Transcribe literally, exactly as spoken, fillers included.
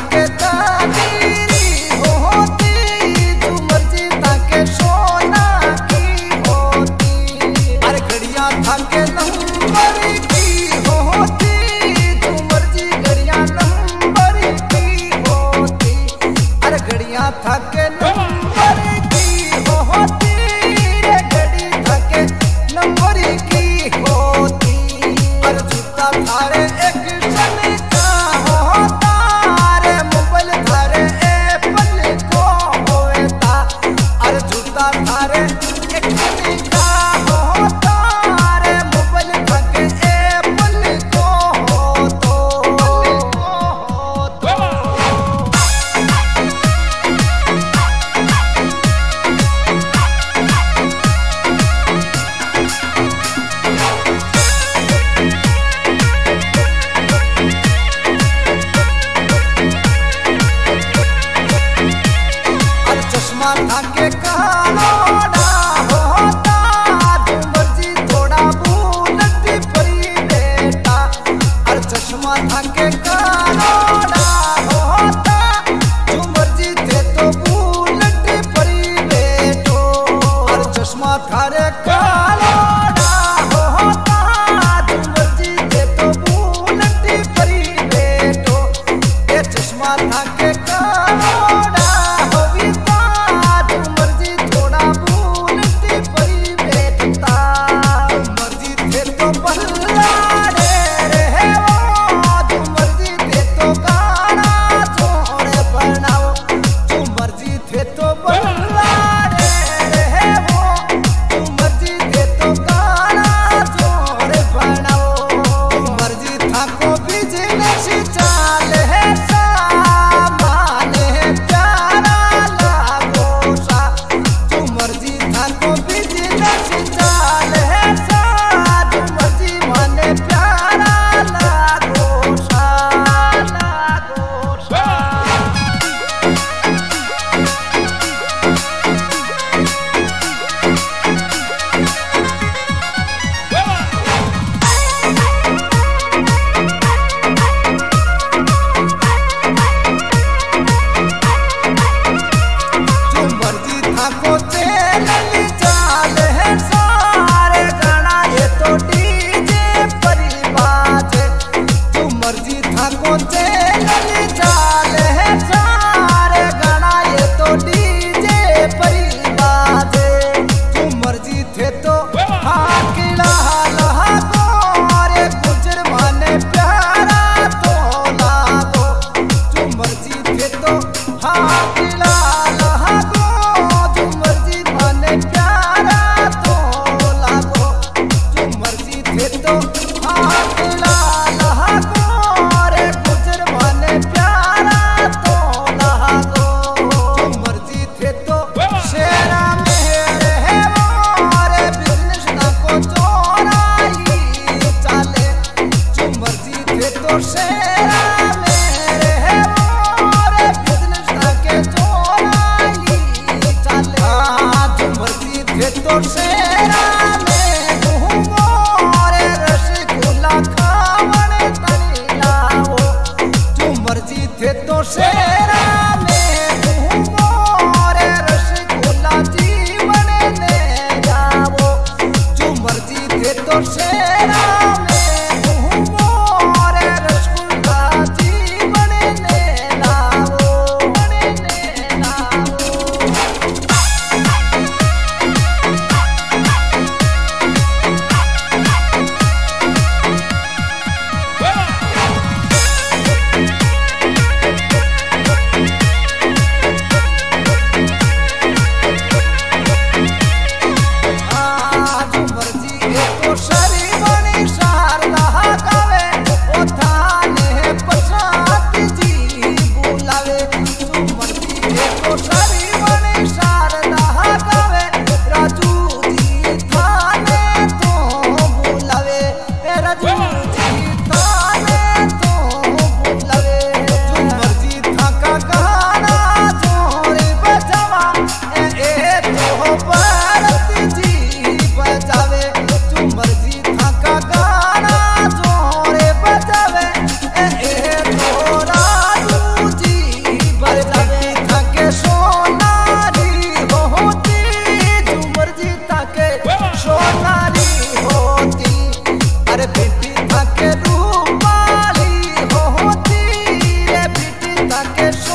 थाके तादीरी होती, जो मर्जी थाके सोना की होती। अरे घड़ियां थाके नंबर की होती, जो मर्जी घड़ियां नंबर की होती। अरे घड़ियां थाके नंबर की होती, रे घड़ी थाके नंबर की होती। अरे जूता थारे एक थाके कालोड़ा होता, जो मर्जी थोड़ा बुलेट परी बेटा। अरे चश्मा थाके कालोड़ा होता, जो मर्जी थे तो बुलेट परी बेटो। अरे चश्मा थारे कालोड़ा होता, जो मर्जी थे तो बुलेट परी बेटो। ये चश्मा थाके कालोड़ा तो शेरा में घूमो रे रसगुल्ला खावने तनी लाओ। जो मर्जी थे तो शेरा में घूमो रे रसगुल्ला जीवन ले जाओ। जो मर्जी थे तो शेरा में घूमो रे रसगुल्ला जीवन ले लाओ, ले लाओ। We'll be right back. के